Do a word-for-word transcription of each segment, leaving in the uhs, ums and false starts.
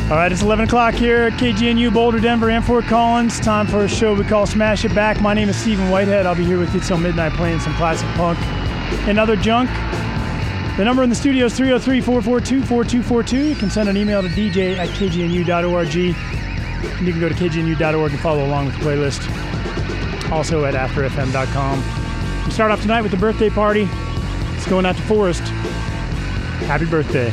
All right, it's eleven o'clock here at K G N U, Boulder, Denver, and Fort Collins. Time for a show we call Smash It Back. My name is Stephen Whitehead. I'll be here with you till midnight playing some classic punk and other junk. The number in the studio is three oh three, four four two, four two four two. You can send an email to d j at k g n u dot org. And you can go to k g n u dot org and follow along with the playlist. Also at after f m dot com. We start off tonight with the birthday party. It's going out to Forrest. Happy birthday.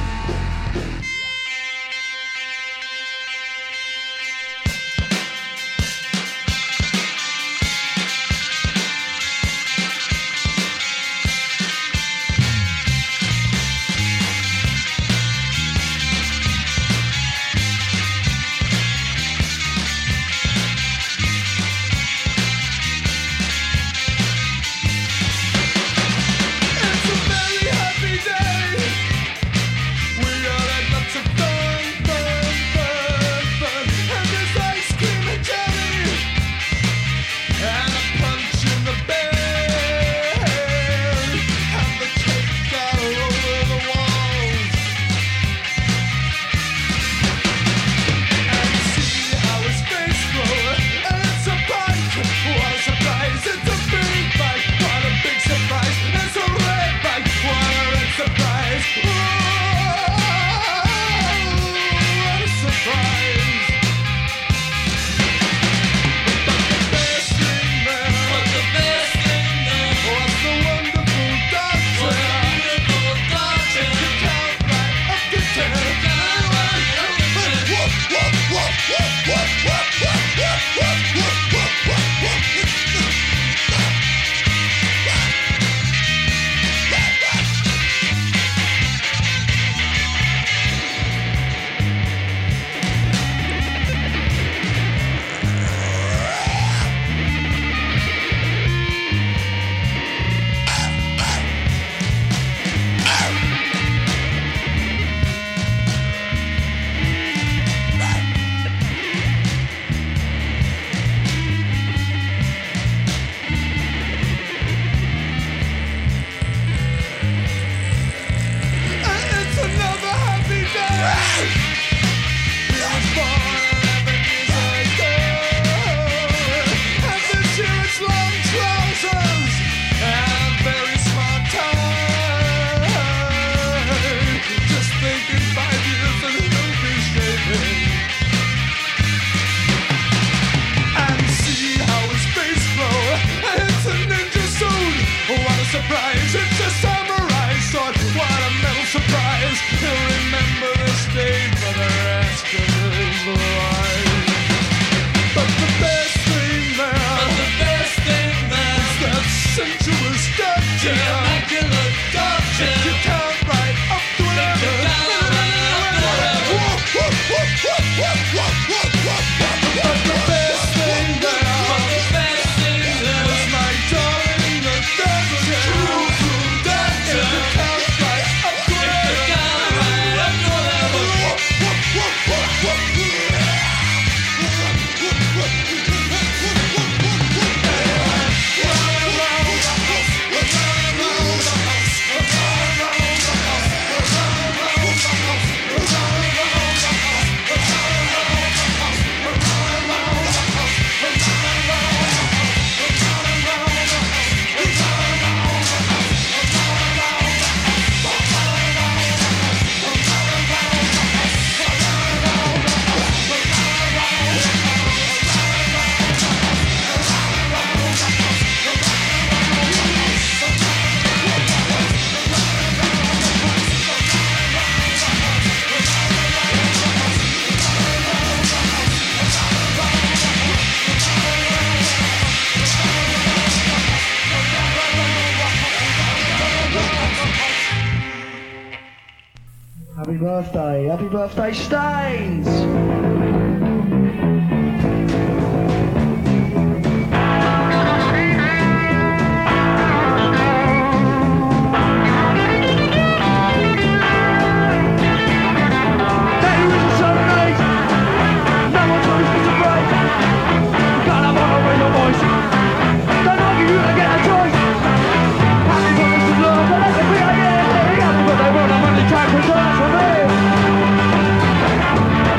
Happy birthday, happy birthday, Stains! Happy birthday,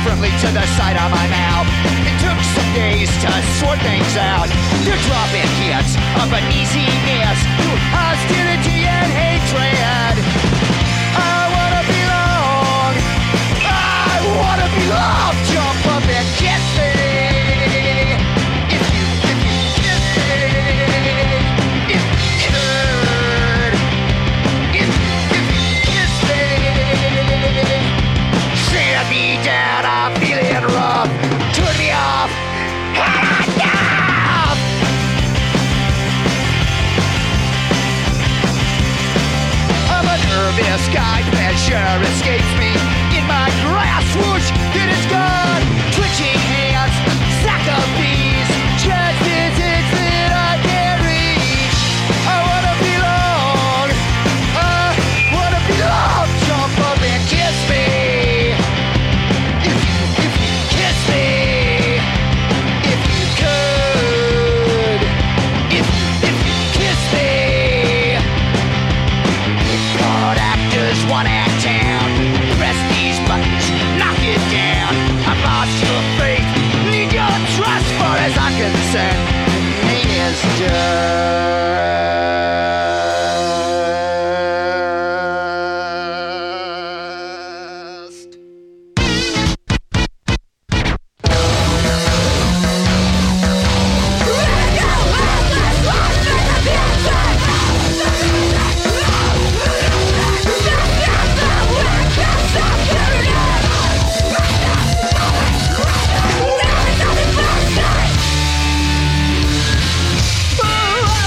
differently to the side of my mouth. It took some days to sort things out. You're dropping hits of uneasiness through hostility and hatred. I wanna belong. I wanna belong. Jump up and kiss me. If you, if you kiss me. If you could. If, if you kiss me. Send me down, I'm feeling rough. Turn me off. Enough! I'm a nervous guy, pleasure escapes me. In my grass, whoosh, it is gone. Twitching hands, sack of bees. Just visits that I can't reach. I wanna belong. I wanna belong. Jump up and kiss me. If you, if you kiss me. If you could. If, if you kiss me. God actors, one act town. Press these buttons, knock it down. I've lost your faith, need your trust. Far as I'm concerned, the pain is done. Ooh,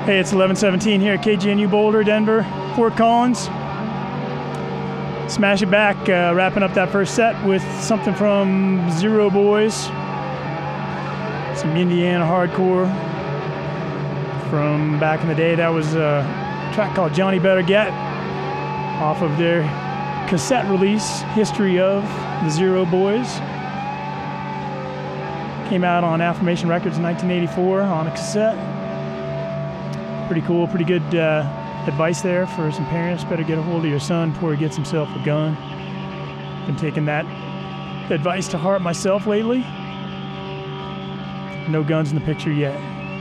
Hey, it's eleven seventeen here at K G N U Boulder, Denver, Fort Collins. Smash It Back, uh, wrapping up that first set with something from Zero Boys. Some Indiana hardcore from back in the day. That was a track called Johnny Better Get off of their cassette release, History of the Zero Boys. Came out on Affirmation Records in nineteen eighty-four on a cassette. Pretty cool, pretty good uh, advice there for some parents. Better get a hold of your son before he gets himself a gun. Been taking that advice to heart myself lately. No guns in the picture yet.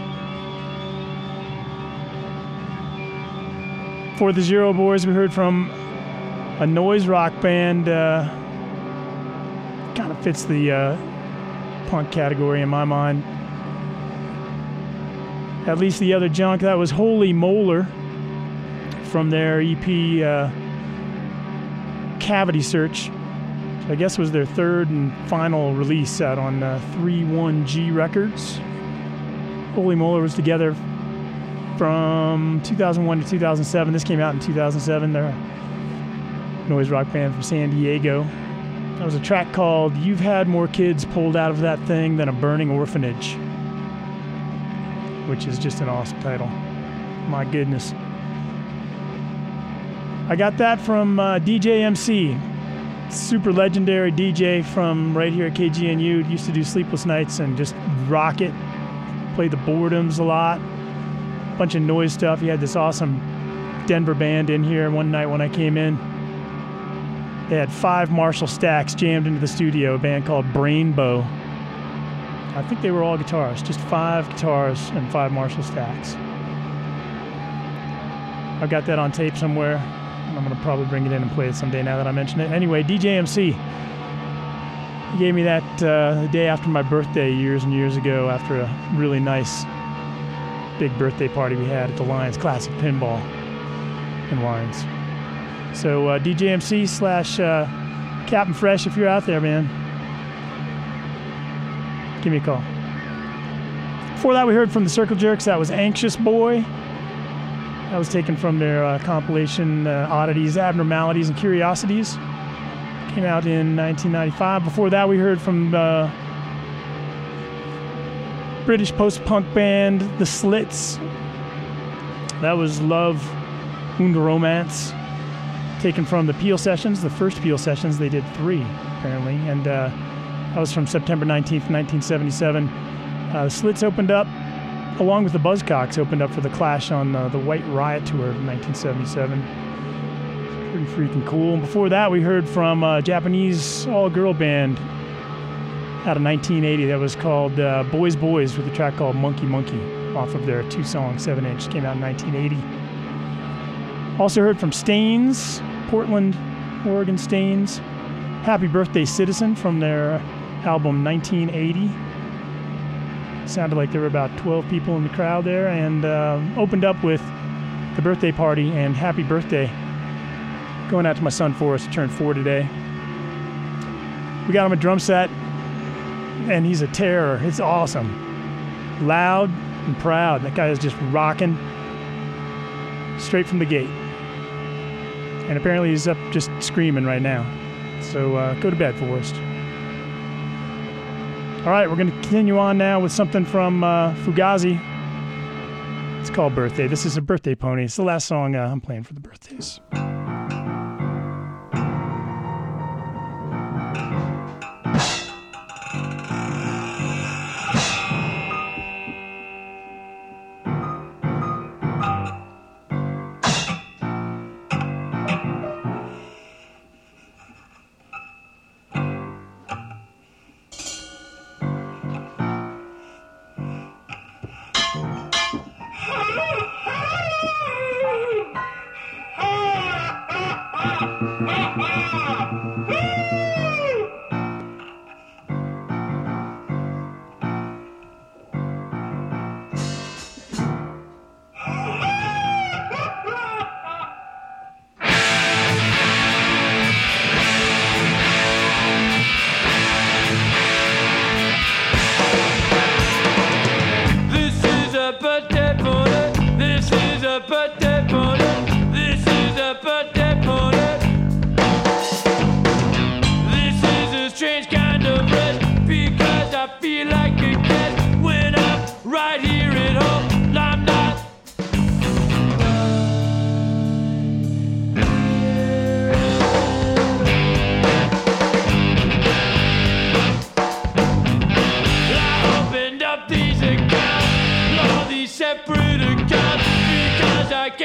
For the Zero Boys, we heard from a noise rock band. Uh, kind of fits the uh, punk category in my mind. At least the other junk. That was Holy Molar from their E P uh, Cavity Search. So I guess it was their third and final release out on uh, three one G Records. Holy Molar was together from two thousand one to two thousand seven. This came out in two thousand seven. They're a noise rock band from San Diego. That was a track called You've Had More Kids Pulled Out of That Thing Than a Burning Orphanage, which is just an awesome title. My goodness. I got that from uh, D J M C, super legendary D J from right here at K G N U. Used to do Sleepless Nights and just rock it. Played the Boredoms a lot. Bunch of noise stuff. He had this awesome Denver band in here one night when I came in. They had five Marshall stacks jammed into the studio, a band called Brainbow. I think they were all guitars, just five guitars and five Marshall stacks. I've got that on tape somewhere, and I'm going to probably bring it in and play it someday now that I mention it. Anyway, D J M C. He gave me that uh, the day after my birthday years and years ago, after a really nice big birthday party we had at the Lions Classic Pinball in Lions. So uh, D J M C slash uh, Captain Fresh, if you're out there, man, give me a call. Before that, we heard from the Circle Jerks. That was Anxious Boy. That was taken from their uh, compilation uh, Oddities, Abnormalities, and Curiosities. Came out in nineteen ninety-five. Before that, we heard from uh, British post-punk band The Slits. That was Love und Romance, taken from the Peel Sessions, the first Peel Sessions. They did three, apparently, and uh, that was from September nineteenth, nineteen seventy-seven. Uh, the Slits opened up, along with the Buzzcocks, opened up for the Clash on uh, the White Riot Tour of nineteen seventy-seven. Pretty freaking cool. And before that, we heard from a Japanese all-girl band out of nineteen eighty that was called uh, Boys Boys, with a track called Monkey Monkey off of their two-song seven inch. Came out in nineteen eighty. Also heard from Stains, Portland, Oregon Stains. Happy Birthday Citizen from their album nineteen eighty. Sounded like there were about twelve people in the crowd there, and uh, opened up with The Birthday Party and Happy Birthday. Going out to my son Forrest, who turned four today. We got him a drum set, and he's a terror. It's awesome. Loud and proud. That guy is just rocking straight from the gate. And apparently he's up just screaming right now. So uh, go to bed, Forrest. All right, we're going to continue on now with something from uh, Fugazi. It's called Birthday. This is a birthday pony. It's the last song uh, I'm playing for the birthdays. Oh! birthday party. This is a birthday party. This is a strange kind of rest because I feel like a cat when I'm right here at home. I'm not. Separate accounts because I can't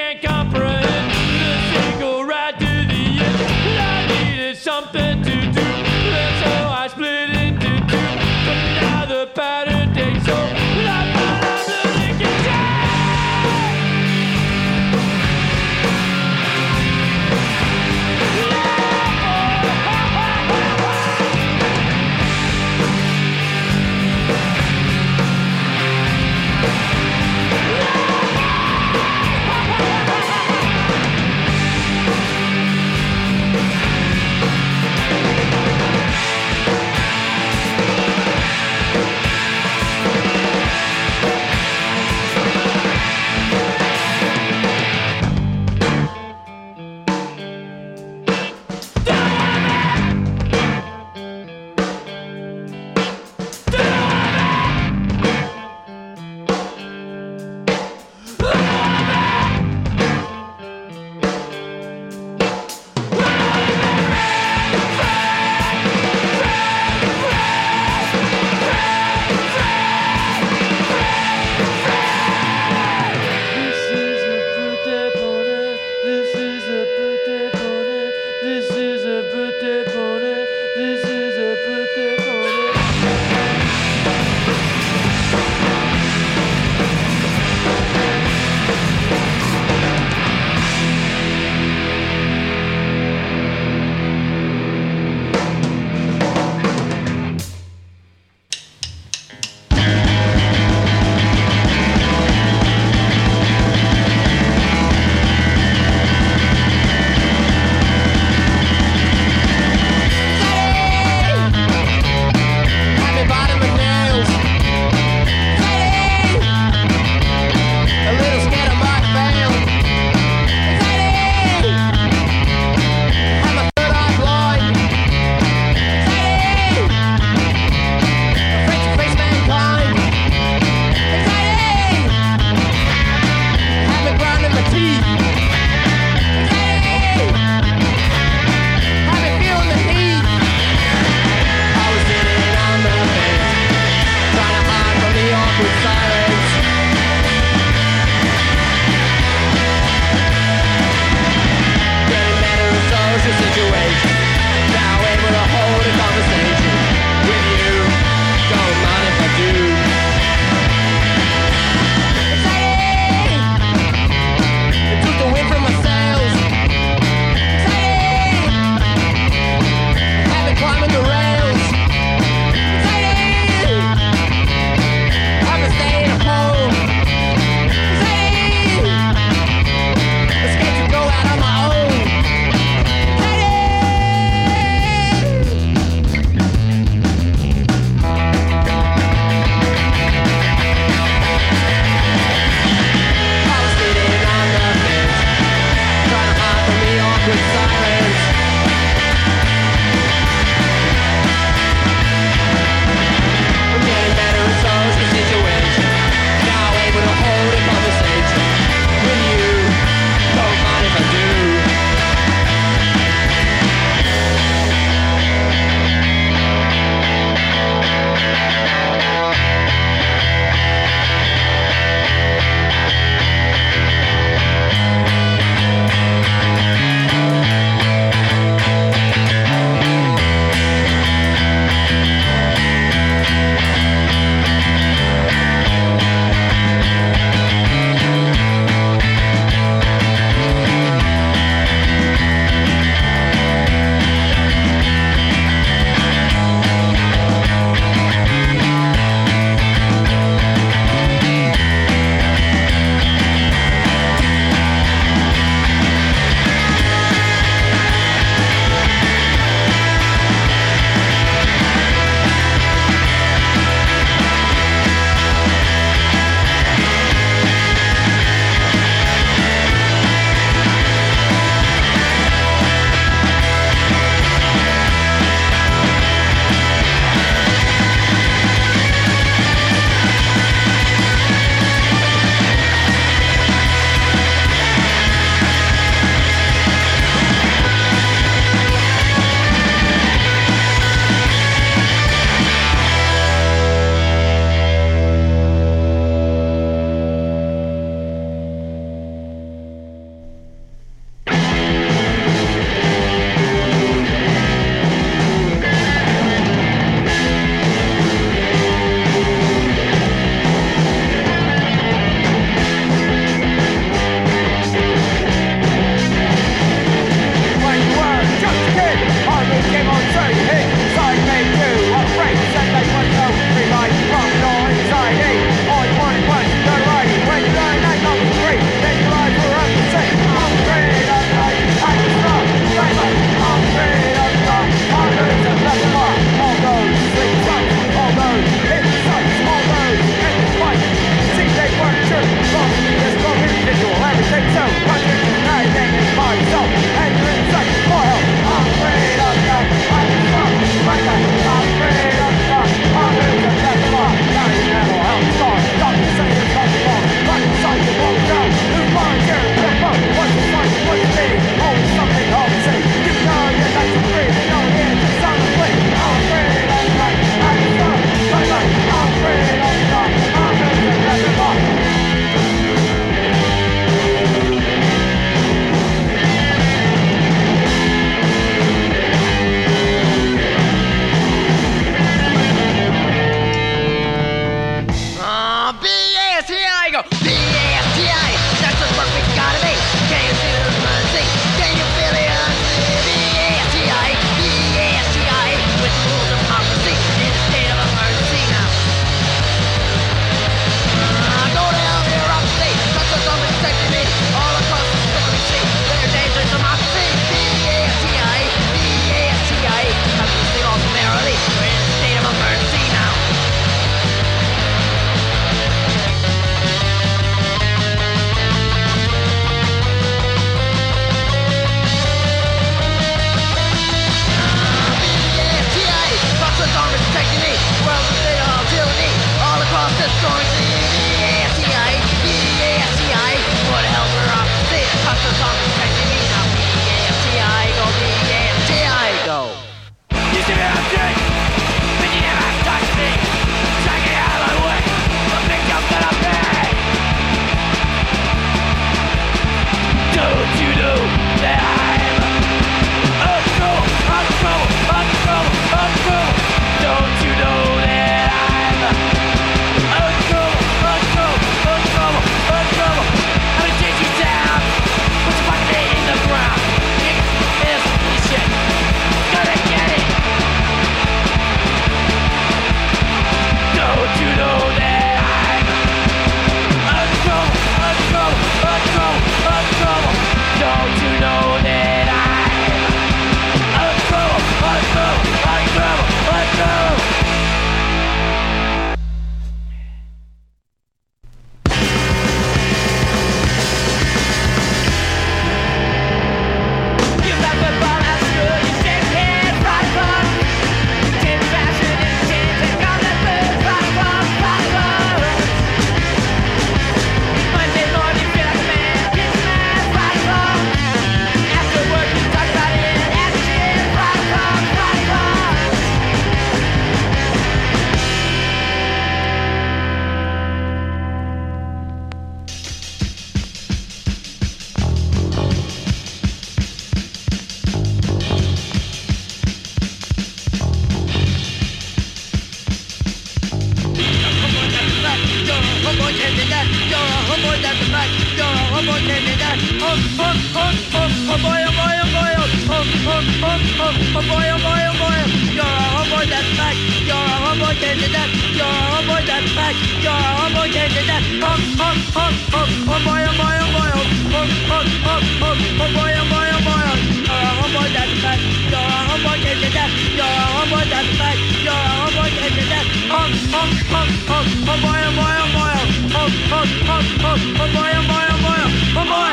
can't that. You're a homo, that's a fact. You're a homo, can't that. Um, um, um, um, oh boy, oh boy, oh boy, oh, um, um, um, um, oh boy, oh boy, oh boy. You're a homo, that's a fact. You're a homo, can't that. You're a homo, that's a fact. You're a homo, can't that. Um, um, um, um, oh boy, oh boy, oh boy, oh, um, um, um, um, oh boy, oh boy, oh boy, oh. You're a homo, that's a fact. You're a homo, can't that. You're a homo, that's a fact. You're a homo, can't that. Um, um, um, um, oh boy, oh boy, oh boy, oh, um, um, um, um, oh boy, oh boy, oh boy, oh boy.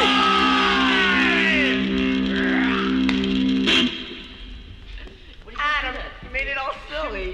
Adam, you made it all silly.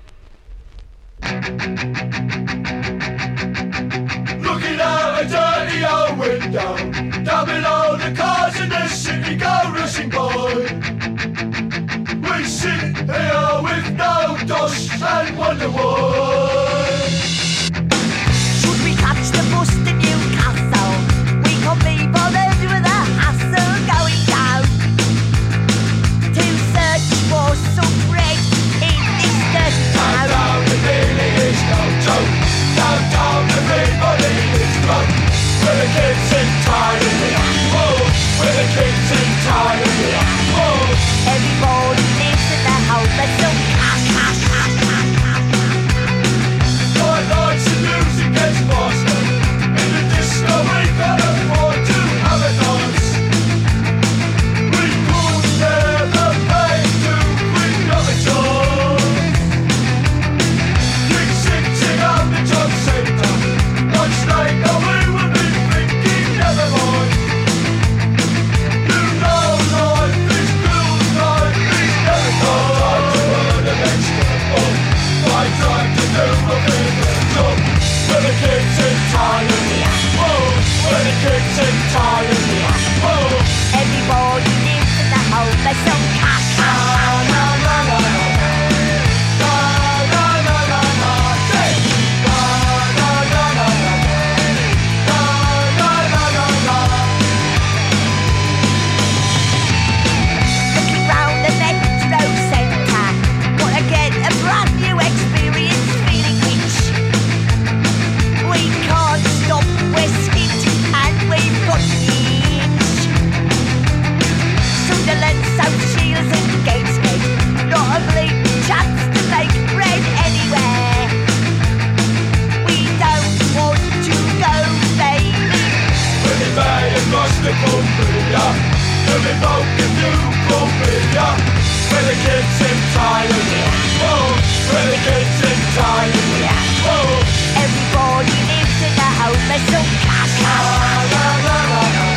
Looking out a dirty old window, down below the cars in the city go rushing by. We sit here with no dust and wonder why. Should we catch the bus to Newcastle? We can't be bothered with the hassle going down to search for some bread in this dirty town. Down, down, the feeling is no joke. Down, down, everybody is drunk. Where the kids in tired of the oh, where the kids in tired of the oh. Everybody lives in the house, there's some cash, cash, cash, cash, cash, cash. Bright lights and music gets faster. In the disco we can afford to have a dance. We could never pay to bring up a chance. Kids sitting up the job centre. Much later we will be thinking never mind. You know life is good, life is never time to earn an extra buck. My time to do a bit of job. When the kids in tired of the oh, when the kids in tired of the oh. Everybody lives in the house, there's some cash, cash, cash, cash. Looking round the metro centre, wanna get a brand new experience, feeling rich. We can't stop, we're skint and we've got itch. Sunderland, South Shields and Gateshead, not a bleeding chance to make bread anywhere. We don't want to go, baby. When they made across the Cumbria, you'll be broke if you come here. When the kids in tired of the oh, when the kids in tired of the oh. Everybody lives in the house, there's some cash, cash, cash.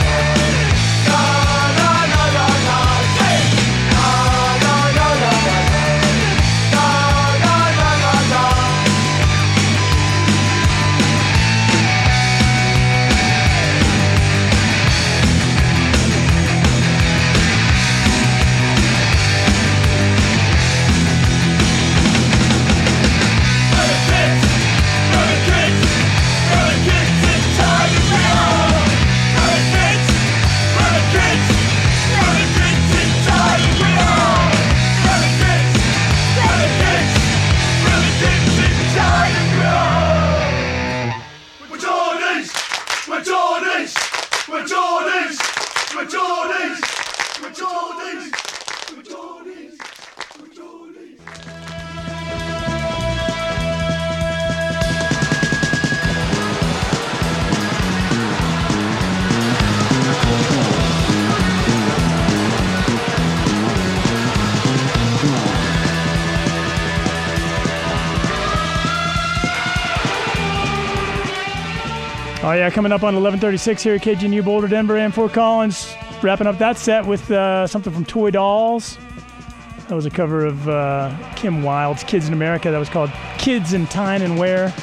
Oh yeah, coming up on eleven thirty-six here at K G N U Boulder, Denver, and Fort Collins. Wrapping up that set with uh, something from Toy Dolls. That was a cover of uh, Kim Wilde's Kids in America. That was called Kids in Tyne and Wear.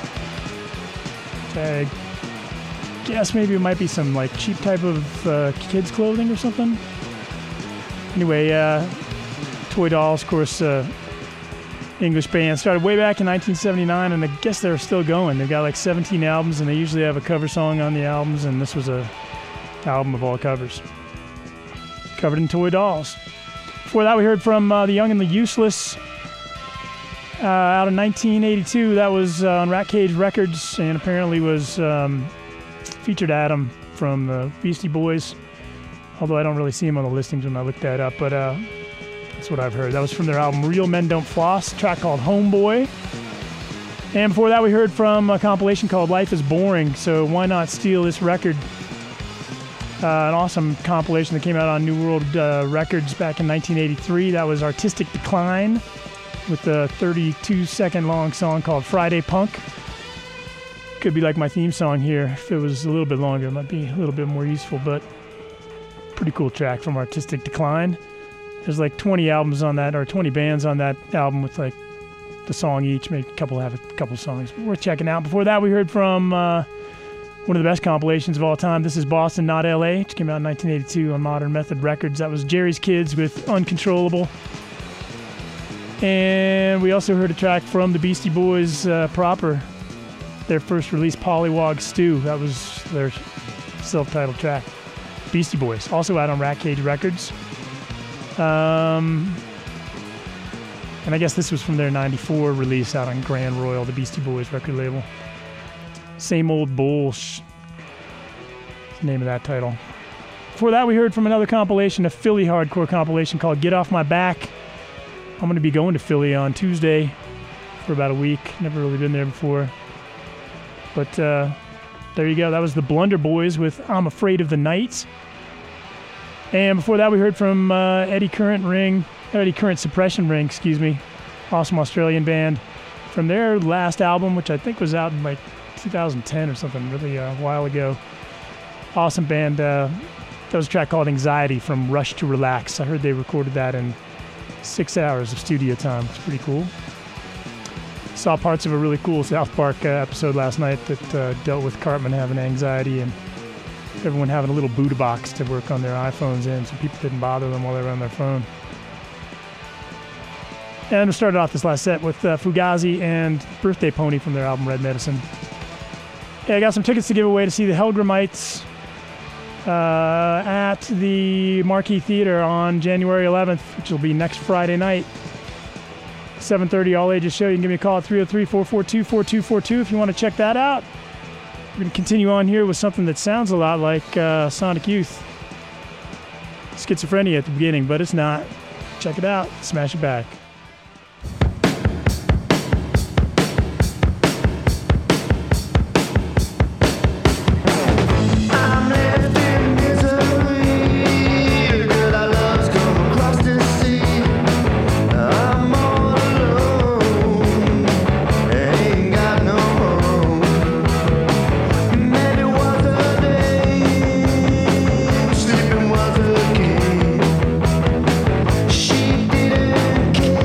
I guess maybe it might be some like cheap type of uh, kids clothing or something. Anyway, uh, Toy Dolls, of course, uh, English band. Started way back in nineteen seventy-nine, and I guess they're still going. They've got like seventeen albums, and they usually have a cover song on the albums, and this was a album of all covers. Covered in Toy Dolls. Before that, we heard from uh, The Young and the Useless. uh, out of nineteen eighty-two. That was uh, on Rat Cage Records, and apparently was um, featured Adam from the Beastie Boys. Although I don't really see him on the listings when I look that up, but uh, that's what I've heard. That was from their album Real Men Don't Floss, a track called Homeboy. And before that, we heard from a compilation called Life is Boring, so why not steal this record? Uh, an awesome compilation that came out on New World uh, Records back in nineteen eighty-three. That was Artistic Decline with a thirty-two second long song called Friday Punk. Could be like my theme song here. If it was a little bit longer, it might be a little bit more useful, but pretty cool track from Artistic Decline. There's like twenty albums on that, or twenty bands on that album with like the song each. Maybe a couple have a couple songs. Worth checking out. Before that, we heard from uh, one of the best compilations of all time. This is Boston, Not L A, which came out in nineteen eighty-two on Modern Method Records. That was Jerry's Kids with Uncontrollable. And we also heard a track from the Beastie Boys uh, proper, their first release, Pollywog Stew. That was their self-titled track. Beastie Boys, also out on Rat Cage Records. Um, and I guess this was from their ninety-four release out on Grand Royal, the Beastie Boys record label. Same Old Bullsh, the name of that title. Before that, we heard from another compilation, a Philly hardcore compilation called Get Off My Back. I'm going to be going to Philly on Tuesday for about a week. Never really been there before. But uh, there you go. That was the Blunder Boys with I'm Afraid of the Night. And before that, we heard from uh, Eddie Current Ring, Eddie Current Suppression Ring, excuse me. Awesome Australian band. From their last album, which I think was out in like two thousand ten or something, really a while ago. Awesome band. Uh, that was a track called Anxiety from Rush to Relax. I heard they recorded that in six hours of studio time. It's pretty cool. Saw parts of a really cool South Park uh, episode last night that uh, dealt with Cartman having anxiety and everyone having a little Buddha box to work on their iPhones in so people didn't bother them while they were on their phone. And we started off this last set with uh, Fugazi and Birthday Pony from their album Red Medicine. Yeah, I got some tickets to give away to see the Hellgramites uh, at the Marquee Theater on January eleventh, which will be next Friday night. seven thirty all ages show. You can give me a call at three oh three, four four two, four two four two if you want to check that out. We're going to continue on here with something that sounds a lot like uh, Sonic Youth. Schizophrenia at the beginning, but it's not. Check it out. Smash it back. She didn't care.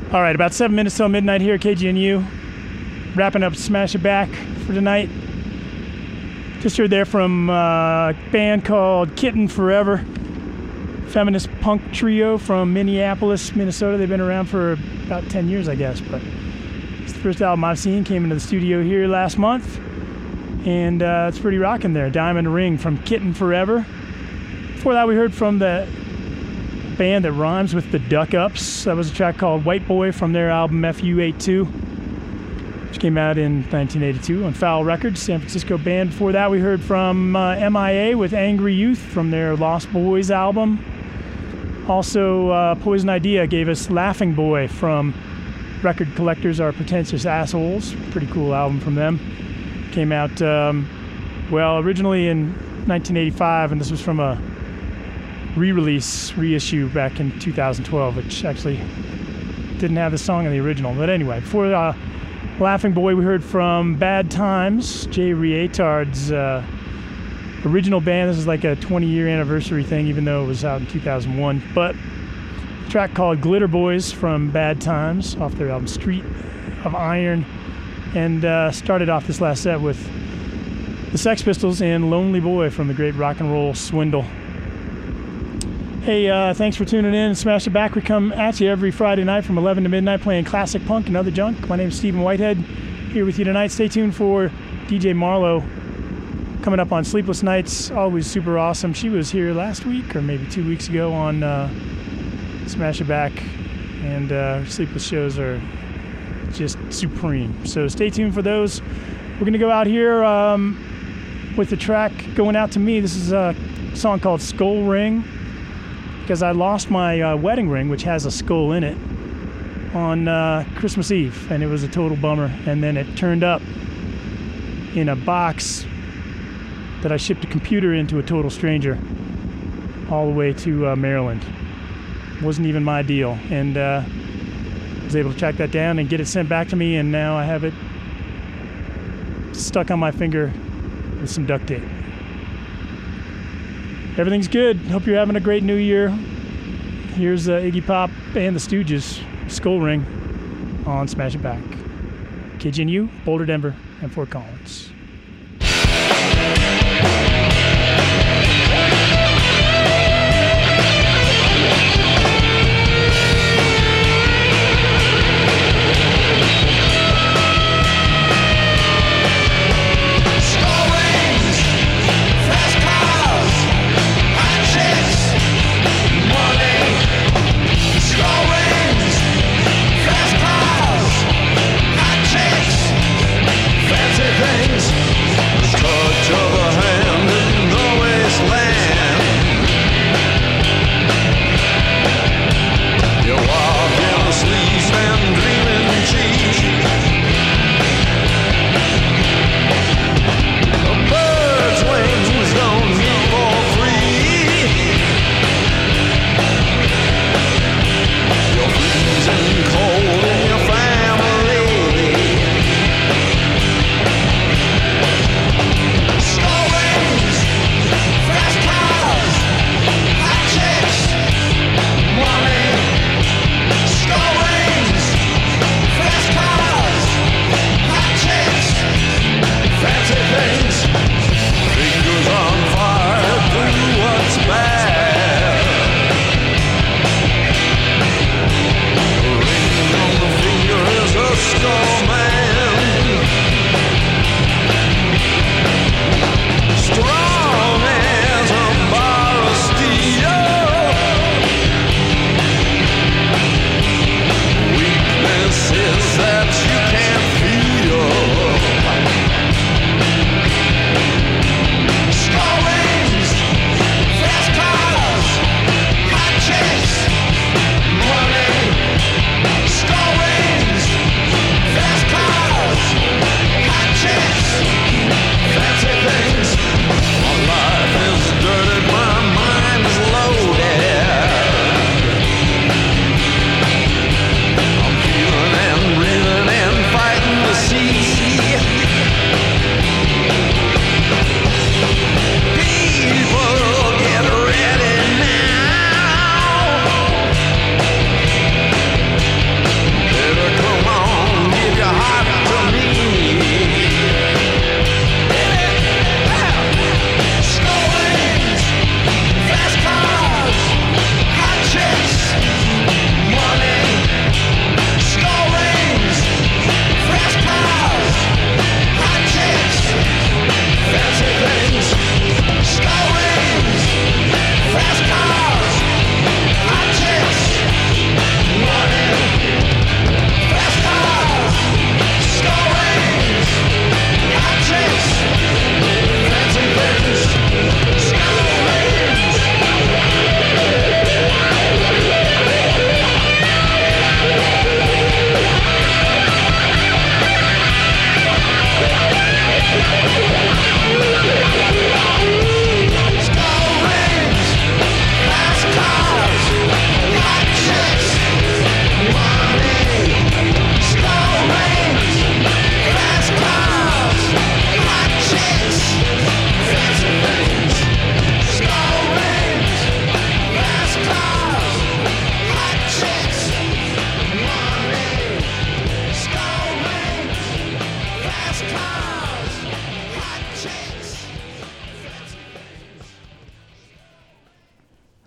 All right, about seven minutes till midnight here at K G N U. Wrapping up Smash It Back for tonight. Just heard there from a band called Kitten Forever. Feminist punk trio from Minneapolis, Minnesota. They've been around for about ten years, I guess. But it's the first album I've seen. Came into the studio here last month. And uh, it's pretty rocking there. Diamond Ring from Kitten Forever. Before that, we heard from the band that rhymes with the Duck Ups. That was a track called White Boy from their album F U eighty-two, which came out in nineteen eighty-two on Foul Records, San Francisco band. Before that, we heard from uh, M I A with Angry Youth from their Lost Boys album. Also, uh, Poison Idea gave us Laughing Boy from Record Collectors Are Pretentious Assholes. Pretty cool album from them. Came out, um, well, originally in nineteen eighty-five, and this was from a re-release, reissue back in two thousand twelve, which actually didn't have the song in the original. But anyway, before uh, Laughing Boy, we heard from Bad Times, Jay Rietard's uh, original band. This is like a twenty-year anniversary thing, even though it was out in two thousand one. But a track called Glitter Boys from Bad Times off their album Street of Iron. And uh, started off this last set with the Sex Pistols and Lonely Boy from the great Rock and Roll Swindle. Hey, uh, thanks for tuning in. Smash It Back. We come at you every Friday night from eleven to midnight playing classic punk and other junk. My name is Stephen Whitehead, here with you tonight. Stay tuned for D J Marlowe coming up on Sleepless Nights. Always super awesome. She was here last week or maybe two weeks ago on uh, Smash It Back, and uh, Sleepless shows are just supreme. So stay tuned for those. We're going to go out here um, with the track going out to me. This is a song called Skull Ring, because I lost my uh, wedding ring, which has a skull in it, on uh, Christmas Eve, and it was a total bummer. And then it turned up in a box that I shipped a computer into a total stranger all the way to uh, Maryland. Wasn't even my deal, and uh, was able to track that down and get it sent back to me, and now I have it stuck on my finger with some duct tape. Everything's good. Hope you're having a great new year. Here's uh, Iggy Pop and the Stooges, Skull Ring, on Smash It Back. K G N U, Boulder, Denver, and Fort Collins. Fancy things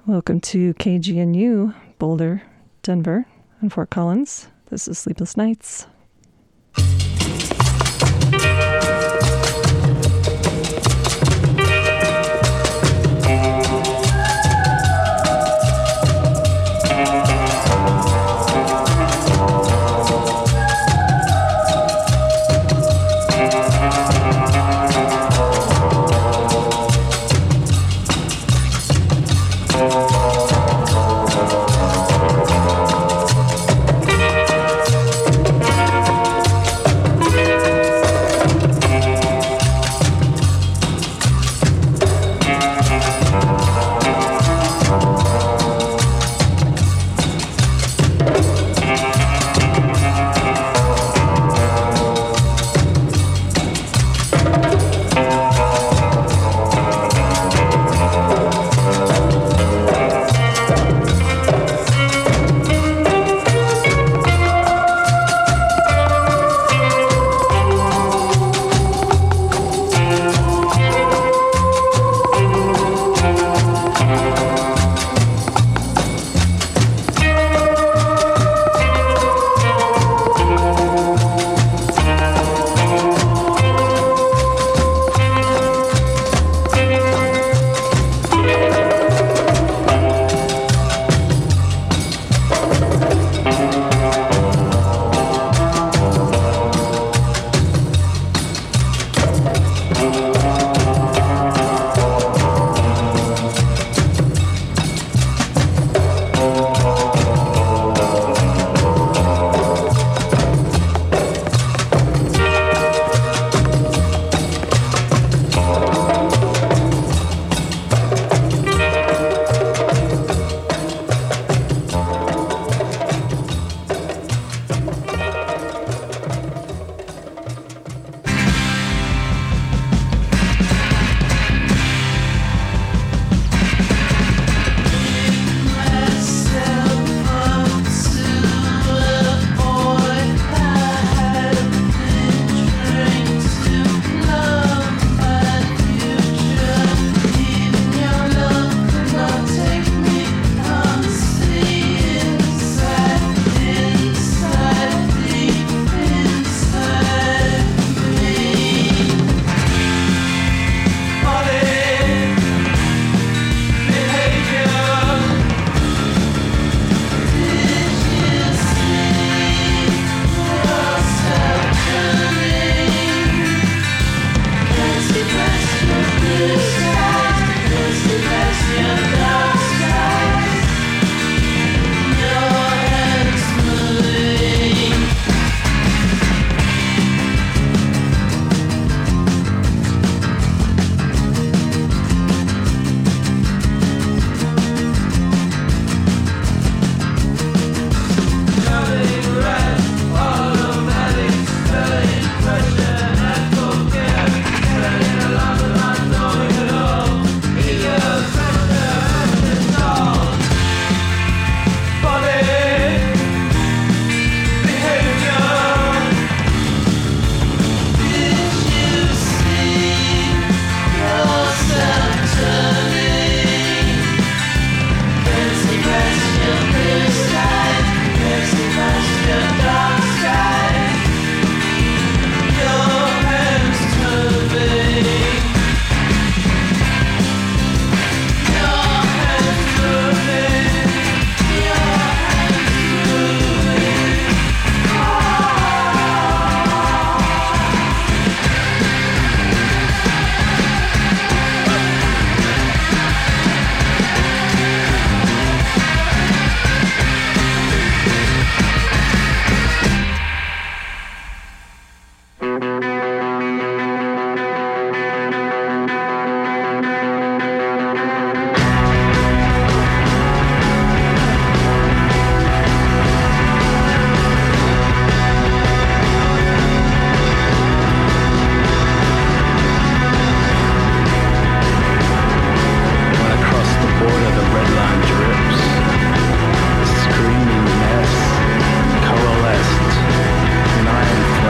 Welcome to K G N U, Boulder, Denver, and Fort Collins. This is Sleepless Nights.